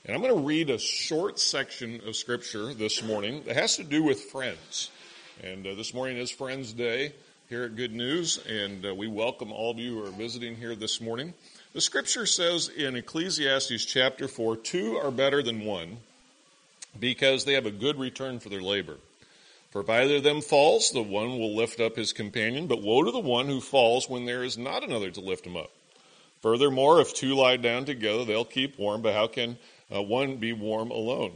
And I'm going to read a short section of Scripture this morning that has to do with friends. And this morning is Friends Day here at Good News, and we welcome all of you who are visiting here this morning. The Scripture says in Ecclesiastes chapter 4, 2 are better than one, because they have a good return for their labor. For if either of them falls, the one will lift up his companion, but woe to the one who falls when there is not another to lift him up. Furthermore, if two lie down together, they'll keep warm, but how can one be warm alone?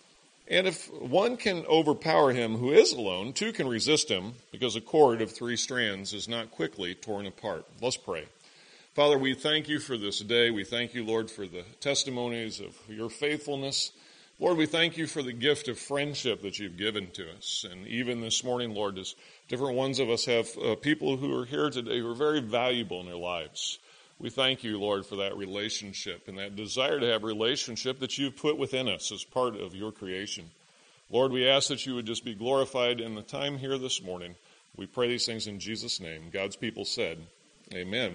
And if one can overpower him who is alone, two can resist him, because a cord of 3 strands is not quickly torn apart. Let's pray. Father, we thank you for this day. We thank you, Lord, for the testimonies of your faithfulness. Lord, we thank you for the gift of friendship that you've given to us. And even this morning, Lord, as different ones of us have people who are here today who are very valuable in their lives. We thank you, Lord, for that relationship and that desire to have relationship that you've put within us as part of your creation. Lord, we ask that you would just be glorified in the time here this morning. We pray these things in Jesus' name. God's people said, amen.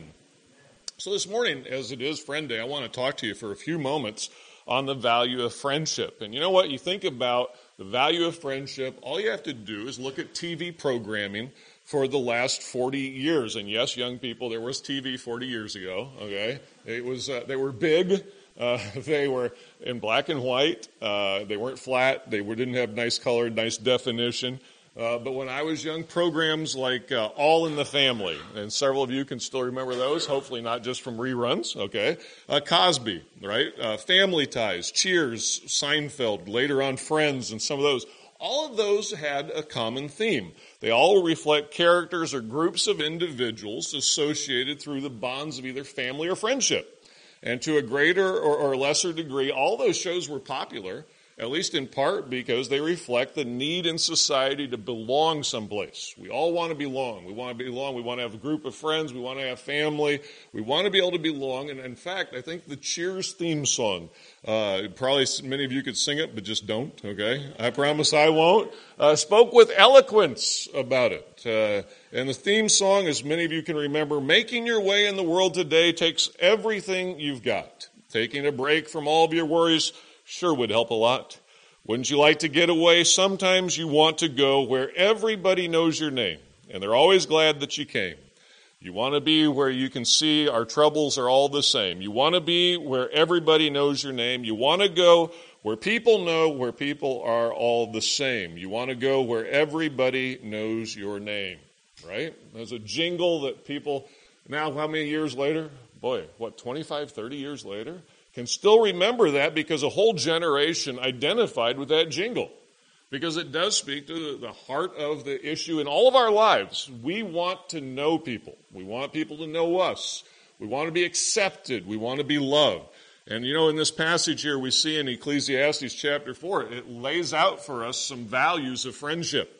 So this morning, as it is Friend Day, I want to talk to you for a few moments on the value of friendship. And you know what? You think about the value of friendship, all you have to do is look at TV programming for the last 40 years. And yes, young people, there was TV 40 years ago, okay? It was, they were big. They were in black and white. They weren't flat. They didn't have nice color, nice definition. But when I was young, programs like All in the Family, and several of you can still remember those, hopefully not just from reruns, okay? Cosby, right? Family Ties, Cheers, Seinfeld, later on Friends, and some of those. All of those had a common theme. They all reflect characters or groups of individuals associated through the bonds of either family or friendship. And to a greater or lesser degree, all those shows were popular, at least in part because they reflect the need in society to belong someplace. We all want to belong. We want to belong. We want to have a group of friends. We want to have family. We want to be able to belong. And in fact, I think the Cheers theme song, probably many of you could sing it, but just don't, okay? I promise I won't. Spoke with eloquence about it. And the theme song, as many of you can remember, making your way in the world today takes everything you've got. Taking a break from all of your worries sure would help a lot. Wouldn't you like to get away? Sometimes you want to go where everybody knows your name, and they're always glad that you came. You want to be where you can see our troubles are all the same. You want to be where everybody knows your name. You want to go where people know where people are all the same. You want to go where everybody knows your name, right? There's a jingle that people, now how many years later? Boy, 25, 30 years later? Can still remember that because a whole generation identified with that jingle. Because it does speak to the heart of the issue in all of our lives. We want to know people. We want people to know us. We want to be accepted. We want to be loved. And you know, in this passage here we see in Ecclesiastes chapter 4, it lays out for us some values of friendship.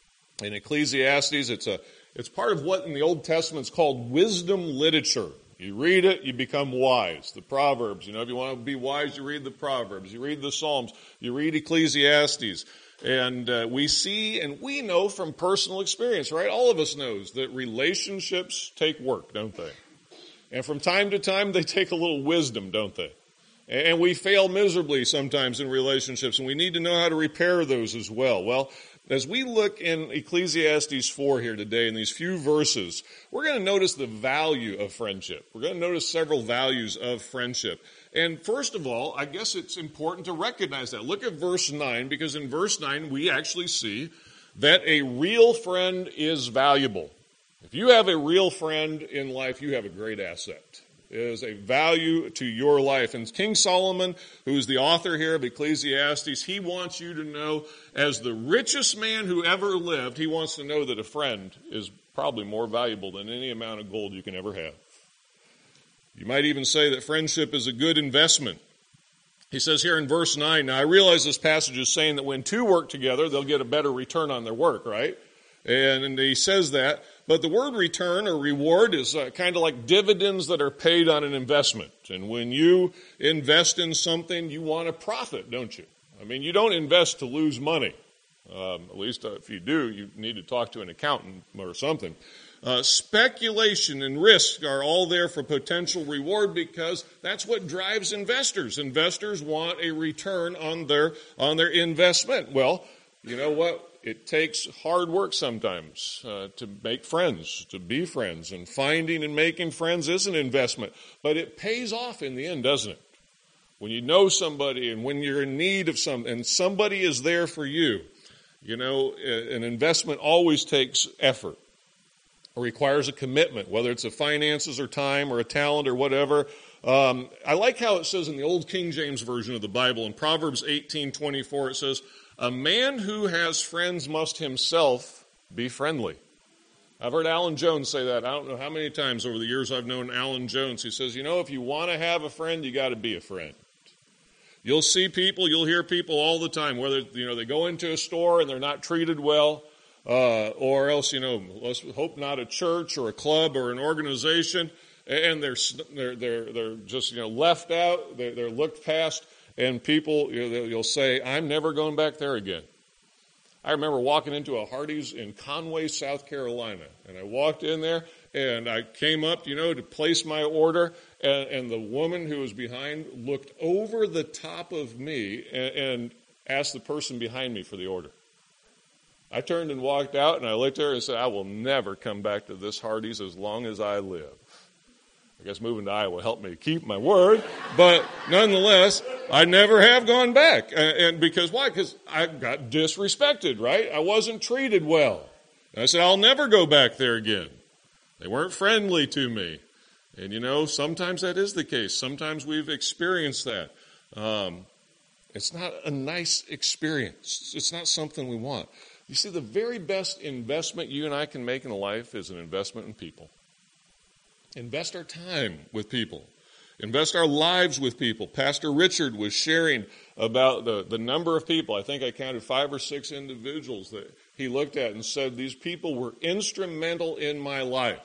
In Ecclesiastes, it's part of what in the Old Testament is called wisdom literature. You read it, you become wise. The Proverbs, if you want to be wise, you read the Proverbs. You read the Psalms. You read Ecclesiastes. And we see and we know from personal experience, right? All of us knows that relationships take work, don't they? And from time to time, they take a little wisdom, don't they? And we fail miserably sometimes in relationships, and we need to know how to repair those as well. Well, as we look in Ecclesiastes 4 here today in these few verses, we're going to notice the value of friendship. We're going to notice several values of friendship. And first of all, I guess it's important to recognize that. Look at verse 9, because in verse 9 we actually see that a real friend is valuable. If you have a real friend in life, you have a great asset. It is a value to your life. And King Solomon, who is the author here of Ecclesiastes, he wants you to know, as the richest man who ever lived, he wants to know that a friend is probably more valuable than any amount of gold you can ever have. You might even say that friendship is a good investment. He says here in verse 9, now I realize this passage is saying that when two work together, they'll get a better return on their work, right? And he says that. But the word return or reward is kind of like dividends that are paid on an investment. And when you invest in something, you want a profit, don't you? I mean, you don't invest to lose money. At least if you do, you need to talk to an accountant or something. Speculation and risk are all there for potential reward because that's what drives investors. Investors want a return on their investment. Well, you know what? It takes hard work sometimes to make friends, to be friends, and finding and making friends is an investment. But it pays off in the end, doesn't it? When you know somebody and when you're in need of something and somebody is there for you, you know, an investment always takes effort. It requires a commitment, whether it's a finances or time or a talent or whatever. I like how it says in the Old King James Version of the Bible, in Proverbs 18:24, it says, "A man who has friends must himself be friendly." I've heard Alan Jones say that. I don't know how many times over the years I've known Alan Jones. He says, you know, if you want to have a friend, you got to be a friend. You'll see people, you'll hear people all the time, whether, you know, they go into a store and they're not treated well, or else, you know, let's hope not a church or a club or an organization, and they're just, you know, left out, they're looked past, and people, you know, you'll say, I'm never going back there again. I remember walking into a Hardee's in Conway, South Carolina, and I walked in there, and I came up, you know, to place my order, and the woman who was behind looked over the top of me and asked the person behind me for the order. I turned and walked out, and I looked at her and said, I will never come back to this Hardee's as long as I live. I guess moving to Iowa helped me keep my word, but nonetheless, I never have gone back. And because why? Because I got disrespected, right? I wasn't treated well. And I said, I'll never go back there again. They weren't friendly to me. And you know, sometimes that is the case. Sometimes we've experienced that. It's not a nice experience. It's not something we want. You see, the very best investment you and I can make in life is an investment in people. Invest our time with people. Invest our lives with people. Pastor Richard was sharing about the number of people. I think I counted 5 or 6 individuals that he looked at and said, these people were instrumental in my life.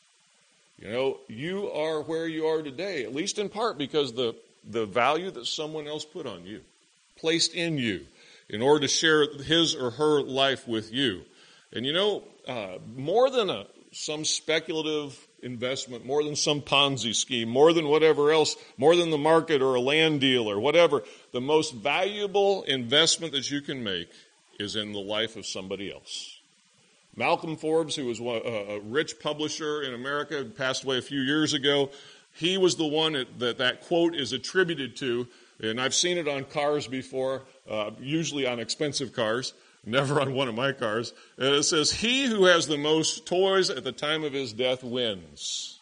You know, you are where you are today, at least in part because the value that someone else put on you, placed in you, in order to share his or her life with you. And you know, more than some speculative investment, more than some Ponzi scheme, more than whatever else, more than the market or a land deal or whatever, the most valuable investment that you can make is in the life of somebody else. Malcolm Forbes, who was a rich publisher in America, passed away a few years ago. He was the one that quote is attributed to, and I've seen it on cars before, usually on expensive cars, never on one of my cars. And it says, he who has the most toys at the time of his death wins.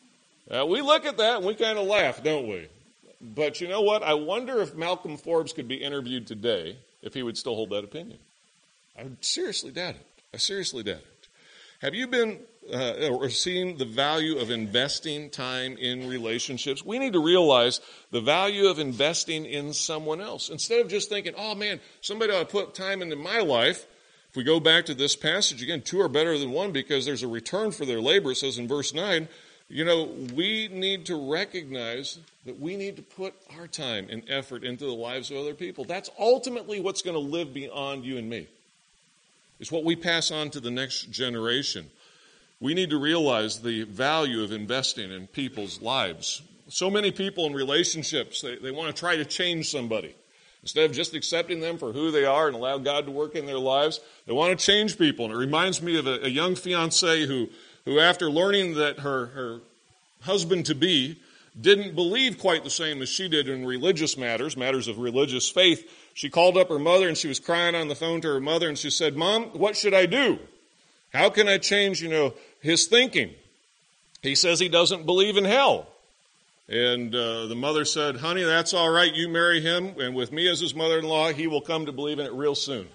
We look at that and we kind of laugh, don't we? But you know what? I wonder if Malcolm Forbes could be interviewed today, if he would still hold that opinion. I seriously doubt it. I seriously doubt it. Have you been or seen the value of investing time in relationships? We need to realize the value of investing in someone else. Instead of just thinking, oh man, somebody ought to put time into my life. If we go back to this passage again, 2 are better than 1 because there's a return for their labor. It says in verse 9, you know, we need to recognize that we need to put our time and effort into the lives of other people. That's ultimately what's going to live beyond you and me. It's what we pass on to the next generation. We need to realize the value of investing in people's lives. So many people in relationships, they want to try to change somebody. Instead of just accepting them for who they are and allow God to work in their lives, they want to change people. And it reminds me of a young fiancée who after learning that her husband-to-be didn't believe quite the same as she did in religious matters of religious faith, she called up her mother and she was crying on the phone to her mother and she said, Mom, what should I do? How can I change, his thinking? He says he doesn't believe in hell. And the mother said, honey, that's all right. You marry him, and with me as his mother-in-law, he will come to believe in it real soon.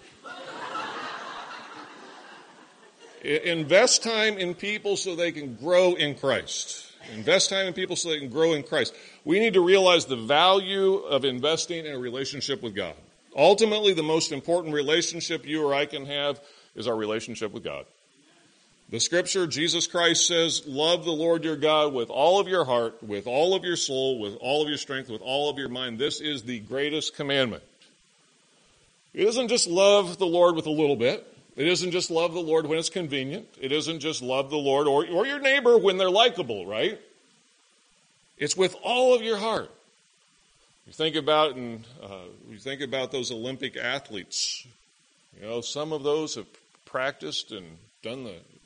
Invest time in people so they can grow in Christ. Invest time in people so they can grow in Christ. We need to realize the value of investing in a relationship with God. Ultimately, the most important relationship you or I can have is our relationship with God. The scripture, Jesus Christ says, love the Lord your God with all of your heart, with all of your soul, with all of your strength, with all of your mind. This is the greatest commandment. It doesn't just love the Lord with a little bit. It isn't just love the Lord when it's convenient. It isn't just love the Lord or your neighbor when they're likable, right? It's with all of your heart. You think about those Olympic athletes. You know, some of those have practiced and done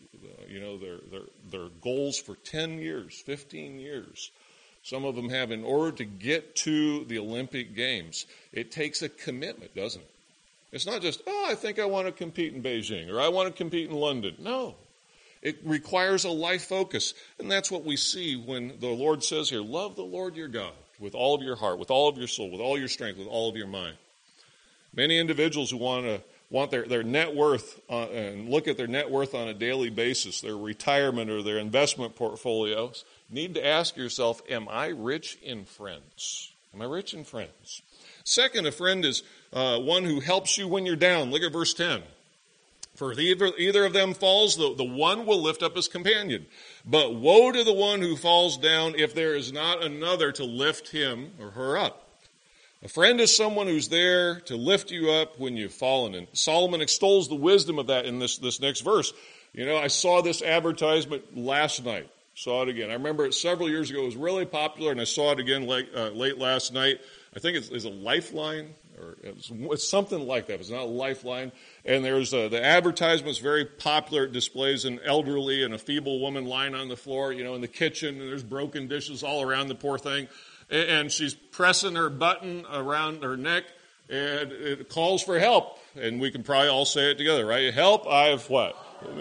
their goals for 10 years, 15 years. Some of them have in order to get to the Olympic Games. It takes a commitment, doesn't it? It's not just, I think I want to compete in Beijing or I want to compete in London. No. It requires a life focus. And that's what we see when the Lord says here, love the Lord your God with all of your heart, with all of your soul, with all your strength, with all of your mind. Many individuals who want their net worth and look at their net worth on a daily basis, their retirement or their investment portfolios, need to ask yourself, am I rich in friends? Am I rich in friends? Second, a friend is one who helps you when you're down. Look at verse 10. For if either of them falls, the one will lift up his companion. But woe to the one who falls down if there is not another to lift him or her up. A friend is someone who's there to lift you up when you've fallen. And Solomon extols the wisdom of that in this next verse. You know, I saw this advertisement last night. Saw it again. I remember it several years ago. It was really popular, and I saw it again late last night. I think it's a Lifeline, or it's something like that. It's not a Lifeline. And there's the advertisement's very popular. It displays an elderly and a feeble woman lying on the floor, you know, in the kitchen, and there's broken dishes all around the poor thing. And she's pressing her button around her neck, and it calls for help. And we can probably all say it together, right? Help, I've what?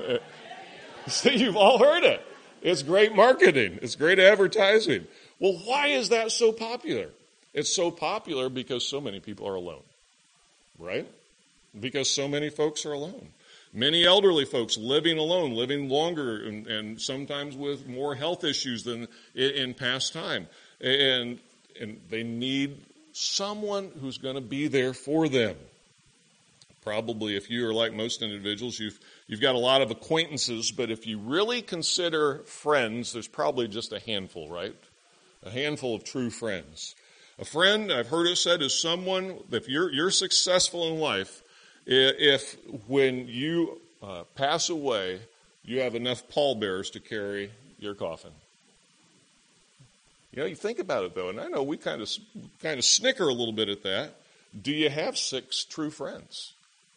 See, you've all heard it. It's great marketing. It's great advertising. Well, why is that so popular? It's so popular because so many people are alone, right? Because so many folks are alone. Many elderly folks living alone, living longer, and sometimes with more health issues than in past time. And they need someone who's going to be there for them. Probably, if you are like most individuals, you've got a lot of acquaintances, but if you really consider friends, there's probably just a handful, right? A handful of true friends. A friend, I've heard it said, is someone, if you're successful in life, if when you pass away, you have enough pallbearers to carry your coffin. You know, you think about it, though, and I know we kind of snicker a little bit at that. Do you have 6 true friends?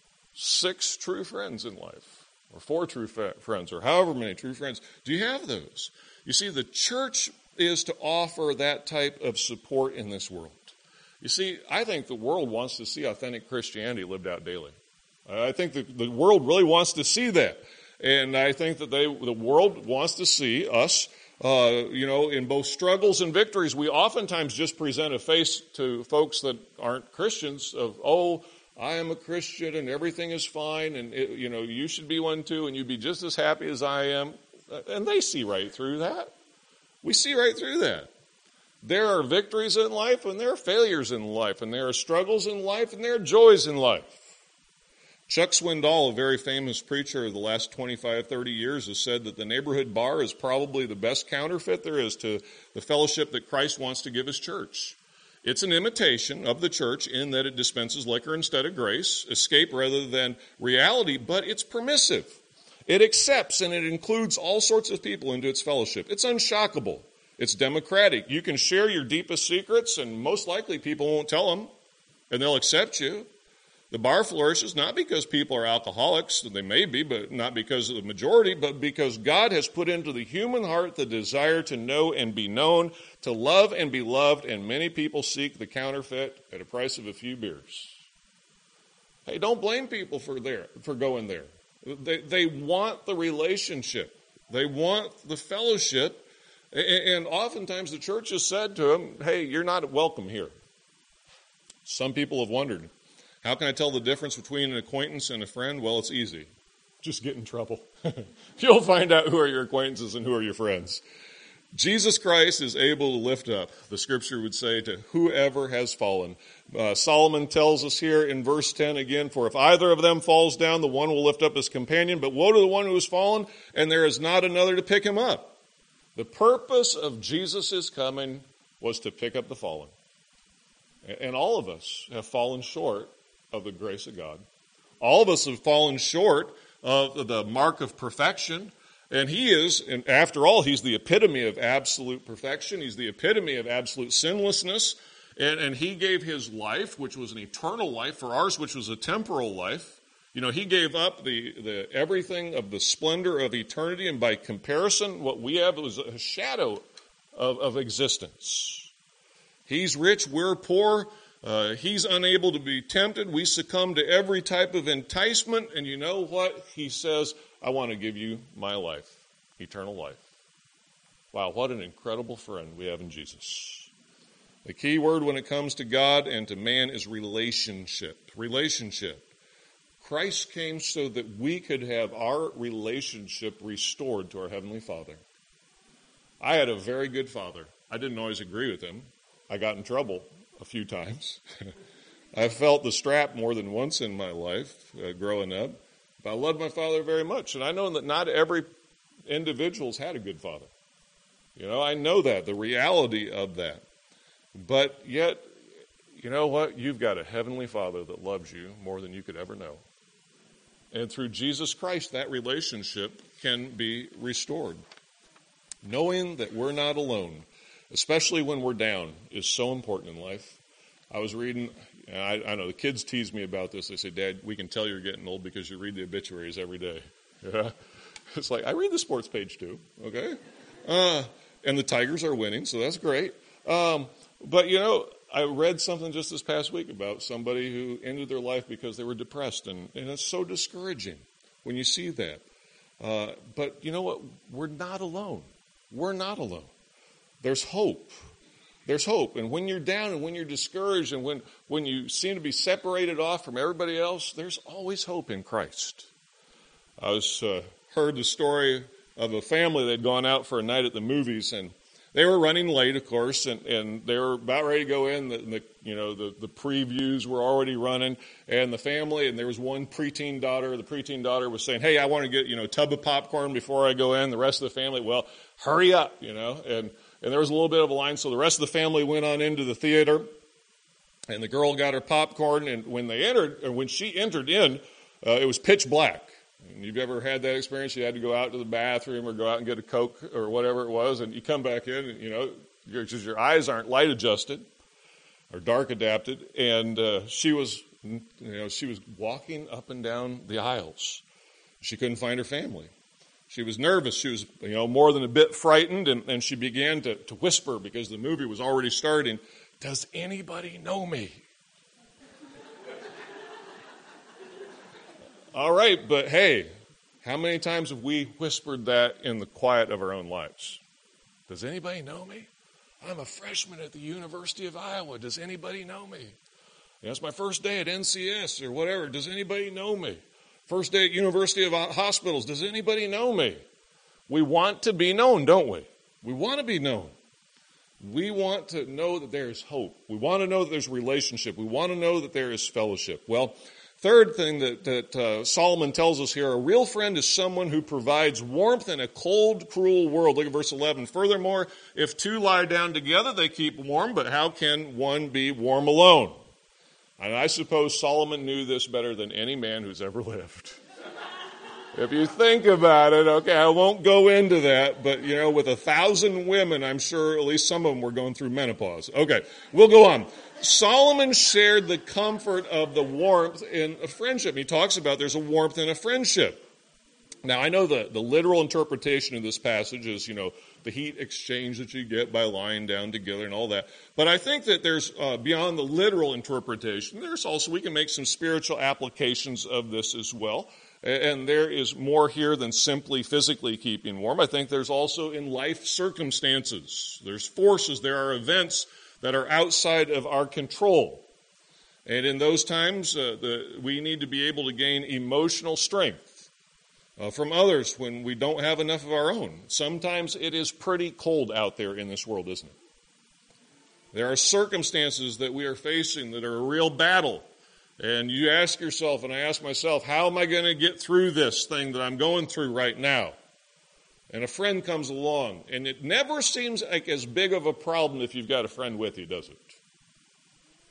6 true friends in life, or 4 true friends, or however many true friends. Do you have those? You see, the church is to offer that type of support in this world. You see, I think the world wants to see authentic Christianity lived out daily. I think the world really wants to see that. And I think that the world wants to see us, in both struggles and victories. We oftentimes just present a face to folks that aren't Christians of, I am a Christian and everything is fine and, you should be one too and you'd be just as happy as I am. And they see right through that. We see right through that. There are victories in life and there are failures in life and there are struggles in life and there are joys in life. Chuck Swindoll, a very famous preacher of the last 25, 30 years, has said that the neighborhood bar is probably the best counterfeit there is to the fellowship that Christ wants to give his church. It's an imitation of the church in that it dispenses liquor instead of grace, escape rather than reality, but it's permissive. It accepts and it includes all sorts of people into its fellowship. It's unshockable. It's democratic. You can share your deepest secrets, and most likely people won't tell them, and they'll accept you. The bar flourishes not because people are alcoholics, they may be, but not because of the majority, but because God has put into the human heart the desire to know and be known, to love and be loved, and many people seek the counterfeit at a price of a few beers. Hey, don't blame people for going there. They want the relationship. They want the fellowship. And oftentimes the church has said to them, hey, you're not welcome here. Some people have wondered, how can I tell the difference between an acquaintance and a friend? Well, it's easy. Just get in trouble. You'll find out who are your acquaintances and who are your friends. Jesus Christ is able to lift up, the scripture would say, to whoever has fallen. Solomon tells us here in verse 10 again, for if either of them falls down, the one will lift up his companion, but woe to the one who has fallen, and there is not another to pick him up. The purpose of Jesus' coming was to pick up the fallen. And all of us have fallen short of the grace of God. All of us have fallen short of the mark of perfection. And he is, and after all, he's the epitome of absolute perfection. He's the epitome of absolute sinlessness. And he gave his life, which was an eternal life, for ours, which was a temporal life. You know, he gave up the everything of the splendor of eternity, and by comparison, what we have was a shadow of existence. He's rich, we're poor. He's unable to be tempted. We succumb to every type of enticement. And you know what? He says, I want to give you my life, eternal life. Wow, what an incredible friend we have in Jesus. The key word when it comes to God and to man is relationship. Relationship. Christ came so that we could have our relationship restored to our Heavenly Father. I had a very good father. I didn't always agree with him. I got in trouble a few times. I felt the strap more than once in my life growing up. But I loved my father very much. And I know that not every individual's had a good father. You know, I know that, the reality of that. But yet, you know what? You've got a heavenly Father that loves you more than you could ever know. And through Jesus Christ, that relationship can be restored. Knowing that we're not alone, especially when we're down, is so important in life. I was reading, and I know the kids tease me about this. They say, Dad, we can tell you're getting old because you read the obituaries every day. Yeah? It's like, I read the sports page too, okay? And the Tigers are winning, so that's great. But, you know, I read something just this past week about somebody who ended their life because they were depressed, and it's so discouraging when you see that. But you know what? We're not alone. We're not alone. There's hope. There's hope. And when you're down and when you're discouraged and when you seem to be separated off from everybody else, there's always hope in Christ. I heard the story of a family that had gone out for a night at the movies, and they were running late, of course, and they were about ready to go in. The previews were already running, and the family, and there was one preteen daughter. The preteen daughter was saying, hey, I want to get, a tub of popcorn before I go in. The rest of the family, well, hurry up, and there was a little bit of a line, so the rest of the family went on into the theater, and the girl got her popcorn, and when she entered in, it was pitch black. And you've ever had that experience? You had to go out to the bathroom or go out and get a Coke or whatever it was, and you come back in, and, your eyes aren't light adjusted or dark adapted, and she was walking up and down the aisles. She couldn't find her family. She was nervous. She was, more than a bit frightened, and she began to whisper because the movie was already starting, does anybody know me? All right, but hey, how many times have we whispered that in the quiet of our own lives? Does anybody know me? I'm a freshman at the University of Iowa. Does anybody know me? It's my first day at NCS or whatever. Does anybody know me? First day at University of Hospitals. Does anybody know me? We want to be known, don't we? We want to be known. We want to know that there is hope. We want to know that there's relationship. We want to know that there is fellowship. Well, third thing that Solomon tells us here, a real friend is someone who provides warmth in a cold, cruel world. Look at verse 11. Furthermore, if two lie down together, they keep warm, but how can one be warm alone? And I suppose Solomon knew this better than any man who's ever lived. If you think about it, okay, I won't go into that, but, with 1,000 women, I'm sure at least some of them were going through menopause. Okay, we'll go on. Solomon shared the comfort of the warmth in a friendship. He talks about there's a warmth in a friendship. Now, I know the literal interpretation of this passage is, the heat exchange that you get by lying down together and all that. But I think that there's, beyond the literal interpretation, we can make some spiritual applications of this as well. And there is more here than simply physically keeping warm. I think there's also in life circumstances. There's forces, there are events that are outside of our control. And in those times, we need to be able to gain emotional strength from others when we don't have enough of our own. Sometimes it is pretty cold out there in this world, isn't it? There are circumstances that we are facing that are a real battle. And you ask yourself, and I ask myself, how am I going to get through this thing that I'm going through right now? And a friend comes along, and it never seems like as big of a problem if you've got a friend with you, does it?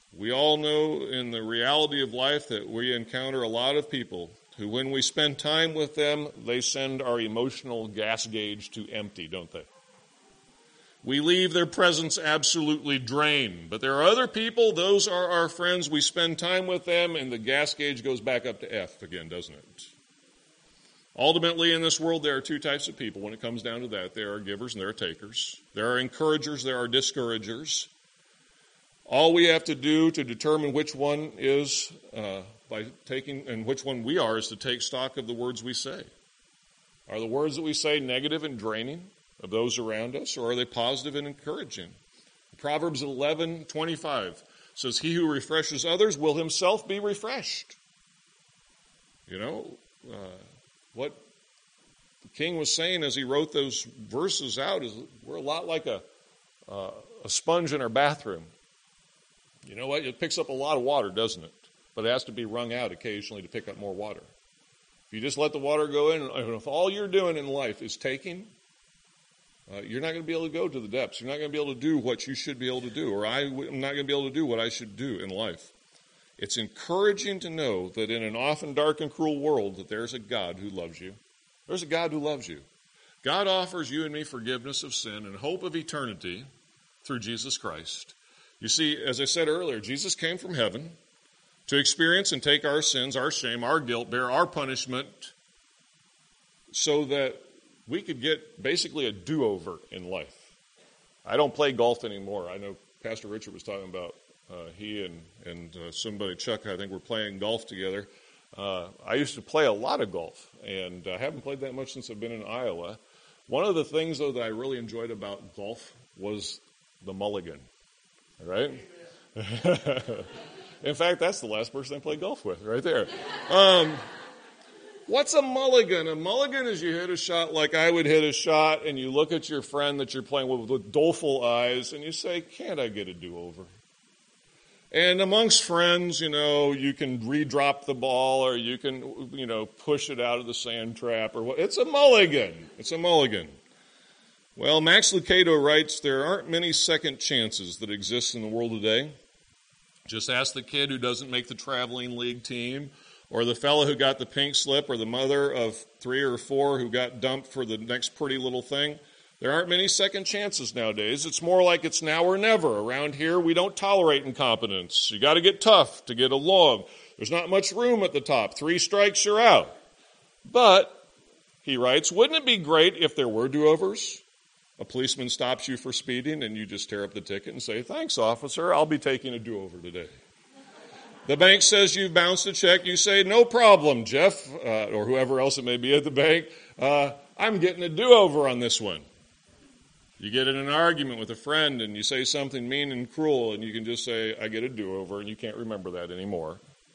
We all know in the reality of life that we encounter a lot of people who, when we spend time with them, they send our emotional gas gauge to empty, don't they? We leave their presence absolutely drained. But there are other people, those are our friends, we spend time with them, and the gas gauge goes back up to F again, doesn't it? Ultimately, in this world, there are two types of people when it comes down to that. There are givers and there are takers. There are encouragers, there are discouragers. All we have to do to determine which one is by taking, and which one we are, is to take stock of the words we say. Are the words that we say negative and draining of those around us, or are they positive and encouraging? Proverbs 11:25 says, "He who refreshes others will himself be refreshed." You know, what the king was saying as he wrote those verses out is we're a lot like a sponge in our bathroom. You know what? It picks up a lot of water, doesn't it? But it has to be wrung out occasionally to pick up more water. If you just let the water go in, and if all you're doing in life is taking, you're not going to be able to go to the depths. You're not going to be able to do what you should be able to do, or I'm not going to be able to do what I should do in life. It's encouraging to know that in an often dark and cruel world that there's a God who loves you. There's a God who loves you. God offers you and me forgiveness of sin and hope of eternity through Jesus Christ. You see, as I said earlier, Jesus came from heaven to experience and take our sins, our shame, our guilt, bear our punishment, so that we could get basically a do-over in life. I don't play golf anymore. I know Pastor Richard was talking about he and somebody, Chuck, I think, were playing golf together. I used to play a lot of golf, and I haven't played that much since I've been in Iowa. One of the things, though, that I really enjoyed about golf was the mulligan. All right? In fact, that's the last person I played golf with, right there. What's a mulligan? A mulligan is you hit a shot like I would hit a shot, and you look at your friend that you're playing with doleful eyes, and you say, can't I get a do-over? And amongst friends, you know, you can redrop the ball, or you can, you know, push it out of the sand trap, or what. It's a mulligan. It's a mulligan. Well, Max Lucado writes, there aren't many second chances that exist in the world today. Just ask the kid who doesn't make the traveling league team, or the fellow who got the pink slip, or the mother of 3 or 4 who got dumped for the next pretty little thing. There aren't many second chances nowadays. It's more like it's now or never. Around here, we don't tolerate incompetence. You got to get tough to get along. There's not much room at the top. 3 strikes, you're out. But, he writes, wouldn't it be great if there were do-overs? A policeman stops you for speeding, and you just tear up the ticket and say, thanks, officer, I'll be taking a do-over today. The bank says you've bounced a check. You say, no problem, Jeff, or whoever else it may be at the bank. I'm getting a do-over on this one. You get in an argument with a friend, and you say something mean and cruel, and you can just say, I get a do-over, and you can't remember that anymore.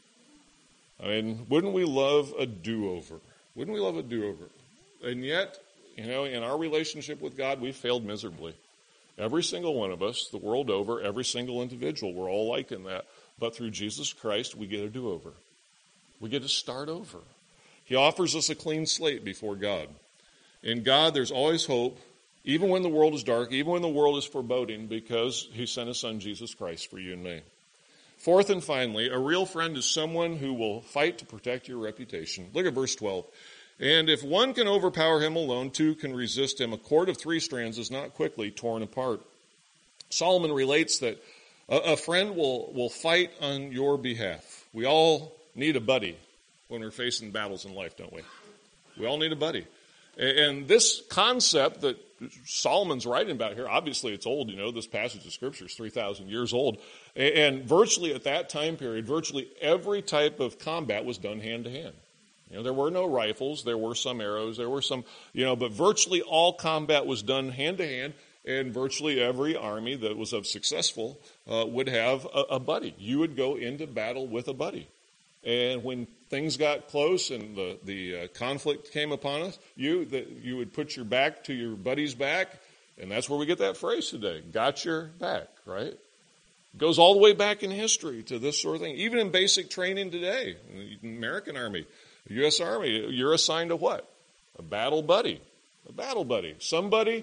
I mean, wouldn't we love a do-over? Wouldn't we love a do-over? And yet, you know, in our relationship with God, we've failed miserably. Every single one of us, the world over, every single individual, we're all like in that. But through Jesus Christ, we get a do-over. We get to start over. He offers us a clean slate before God. In God, there's always hope, even when the world is dark, even when the world is foreboding, because he sent his son, Jesus Christ, for you and me. Fourth and finally, a real friend is someone who will fight to protect your reputation. Look at verse 12. And if one can overpower him alone, 2 can resist him. A cord of 3 strands is not quickly torn apart. Solomon relates that a friend will fight on your behalf. We all need a buddy when we're facing battles in life, don't we? We all need a buddy. And this concept that Solomon's writing about here, obviously it's old, you know, this passage of Scripture is 3,000 years old. And virtually at that time period, virtually every type of combat was done hand to hand. You know, there were no rifles, there were some arrows, there were some, you know, but virtually all combat was done hand to hand, and virtually every army that was successful would have a buddy. You would go into battle with a buddy. And when things got close and the conflict came upon us, you would put your back to your buddy's back, and that's where we get that phrase today, got your back, right? It goes all the way back in history to this sort of thing. Even in basic training today, in the American Army, the U.S. Army, you're assigned a what? A battle buddy. A battle buddy. Somebody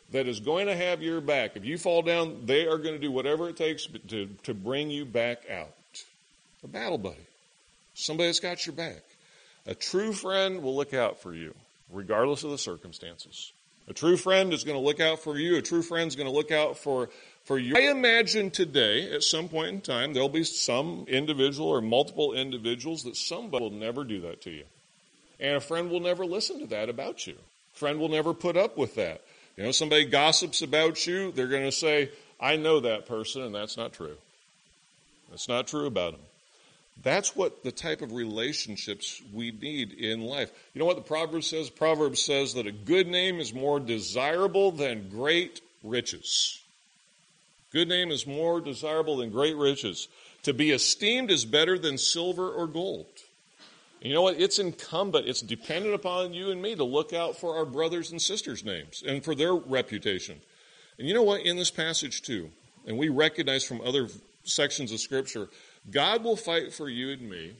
that is going to have your back. If you fall down, they are going to do whatever it takes to bring you back out. A battle buddy. Somebody that's got your back. A true friend will look out for you, regardless of the circumstances. A true friend is going to look out for you. A true friend is going to look out for you. I imagine today, at some point in time, there'll be some individual or multiple individuals that somebody will never do that to you. And a friend will never listen to that about you. A friend will never put up with that. You know, somebody gossips about you, they're going to say, I know that person, and that's not true. That's not true about them. That's what the type of relationships we need in life. You know what the Proverbs says? Proverbs says that a good name is more desirable than great riches. Good name is more desirable than great riches. To be esteemed is better than silver or gold. You know what? It's incumbent, it's dependent upon you and me to look out for our brothers and sisters' names and for their reputation. And you know what? In this passage too, and we recognize from other sections of Scripture, God will fight for you and me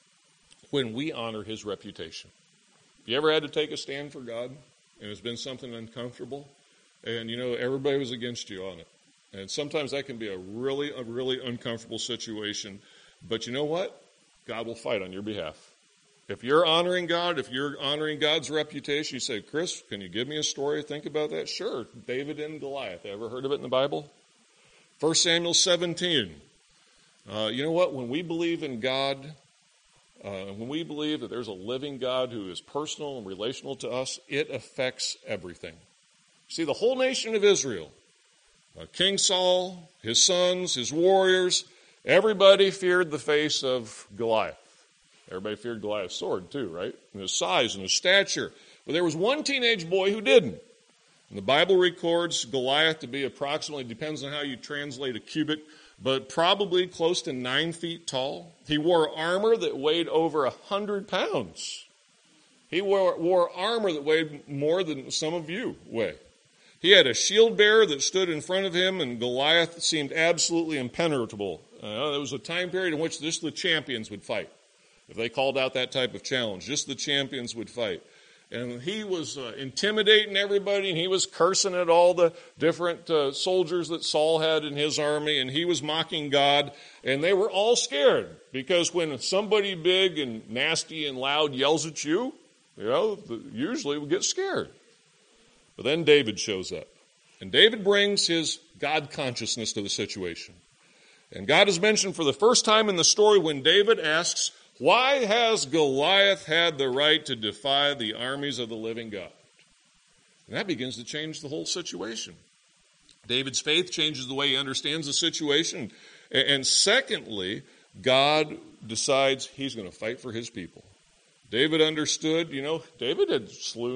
when we honor His reputation. Have you ever had to take a stand for God and it's been something uncomfortable? And, you know, everybody was against you on it. And sometimes that can be a really uncomfortable situation. But you know what? God will fight on your behalf. If you're honoring God, if you're honoring God's reputation, you say, Chris, can you give me a story? Think about that. Sure. David and Goliath. Ever heard of it in the Bible? 1 Samuel 17. You know what? When we believe in God, when we believe that there's a living God who is personal and relational to us, it affects everything. See, the whole nation of Israel, King Saul, his sons, his warriors, everybody feared the face of Goliath. Everybody feared Goliath's sword too, right? And his size and his stature. But there was one teenage boy who didn't. And the Bible records Goliath to be approximately, depends on how you translate a cubit, but probably close to 9 feet tall. He wore armor that weighed over 100 pounds. He wore armor that weighed more than some of you weigh. He had a shield bearer that stood in front of him, and Goliath seemed absolutely impenetrable. There was a time period in which just the champions would fight. If they called out that type of challenge, just the champions would fight. And he was intimidating everybody, and he was cursing at all the different soldiers that Saul had in his army, and he was mocking God, and they were all scared, because when somebody big and nasty and loud yells at you, usually we get scared. But then David shows up, and David brings his God consciousness to the situation. And God is mentioned for the first time in the story when David asks, why has Goliath had the right to defy the armies of the living God? And that begins to change the whole situation. David's faith changes the way he understands the situation. And secondly, God decides he's going to fight for his people. David understood, David had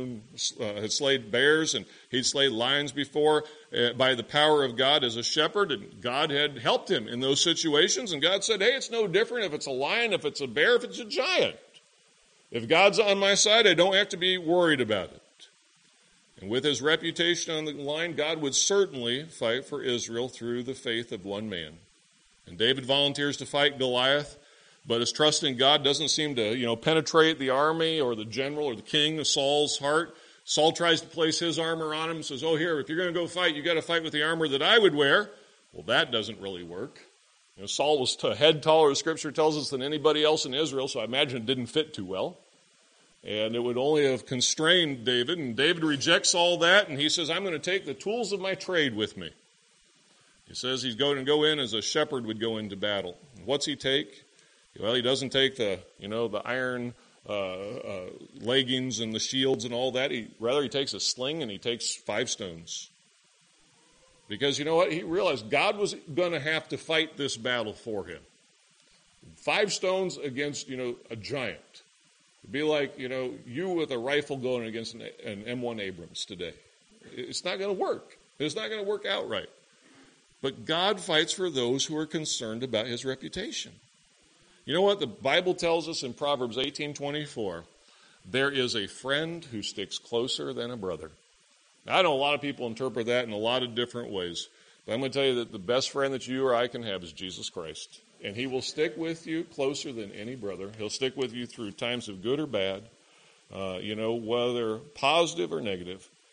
slayed bears and he'd slayed lions before by the power of God as a shepherd, and God had helped him in those situations. And God said, hey, it's no different if it's a lion, if it's a bear, if it's a giant. If God's on my side, I don't have to be worried about it. And with his reputation on the line, God would certainly fight for Israel through the faith of one man. And David volunteers to fight Goliath. But his trust in God doesn't seem to, penetrate the army or the general or the king of Saul's heart. Saul tries to place his armor on him and says, here, if you're going to go fight, you got to fight with the armor that I would wear. Well, that doesn't really work. Saul was a head taller, the Scripture tells us, than anybody else in Israel, so I imagine it didn't fit too well. And it would only have constrained David. And David rejects all that, and he says, I'm going to take the tools of my trade with me. He says he's going to go in as a shepherd would go into battle. What's he take? Well, he doesn't take the iron leggings and the shields and all that. Rather, he takes a sling and he takes 5 stones. Because you know what? He realized God was going to have to fight this battle for him. 5 stones against, a giant. It'd be like, you with a rifle going against an M1 Abrams today. It's not going to work. It's not going to work out right. But God fights for those who are concerned about his reputation. You know what? The Bible tells us in Proverbs 18:24, there is a friend who sticks closer than a brother. Now, I know a lot of people interpret that in a lot of different ways, but I'm going to tell you that the best friend that you or I can have is Jesus Christ. And he will stick with you closer than any brother. He'll stick with you through times of good or bad, whether positive or negative.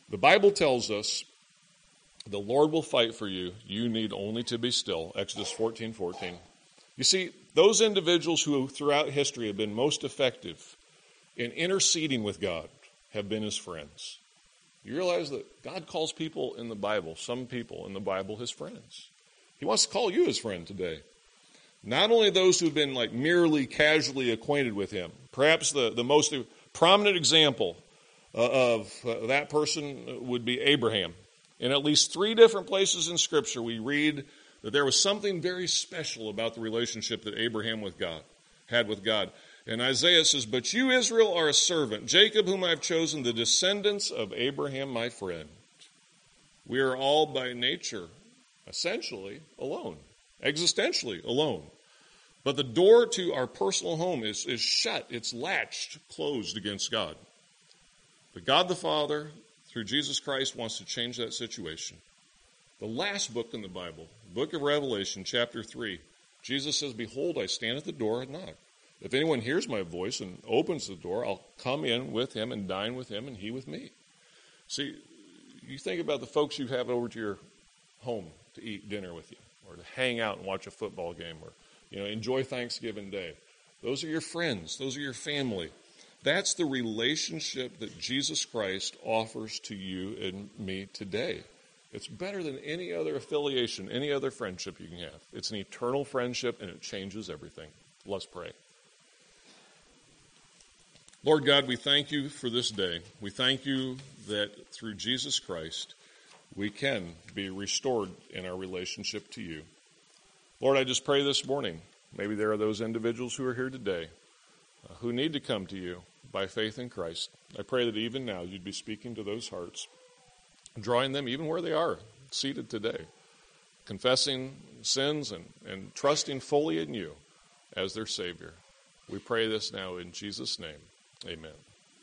The Bible tells us the Lord will fight for you. You need only to be still. Exodus 14:14. You see, those individuals who throughout history have been most effective in interceding with God have been his friends. You realize that God calls people in the Bible, some people in the Bible, his friends. He wants to call you his friend today. Not only those who've been like merely casually acquainted with him. Perhaps the most prominent example of that person would be Abraham. In at least 3 different places in Scripture, we read that there was something very special about the relationship that Abraham had with God. And Isaiah says, "But you, Israel, are a servant, Jacob, whom I have chosen, the descendants of Abraham, my friend." We are all by nature, essentially, alone, existentially alone. But the door to our personal home is shut. It's latched, closed against God. But God the Father, through Jesus Christ, wants to change that situation. The last book in the Bible, book of Revelation, chapter 3, Jesus says, "Behold, I stand at the door and knock. If anyone hears my voice and opens the door, I'll come in with him and dine with him and he with me." See, you think about the folks you have over to your home to eat dinner with you, or to hang out and watch a football game, or enjoy Thanksgiving Day. Those are your friends. Those are your family. That's the relationship that Jesus Christ offers to you and me today. It's better than any other affiliation, any other friendship you can have. It's an eternal friendship, and it changes everything. Let's pray. Lord God, we thank you for this day. We thank you that through Jesus Christ, we can be restored in our relationship to you. Lord, I just pray this morning, maybe there are those individuals who are here today who need to come to you by faith in Christ. I pray that even now you'd be speaking to those hearts, drawing them even where they are, seated today, confessing sins and trusting fully in you as their Savior. We pray this now in Jesus' name. Amen.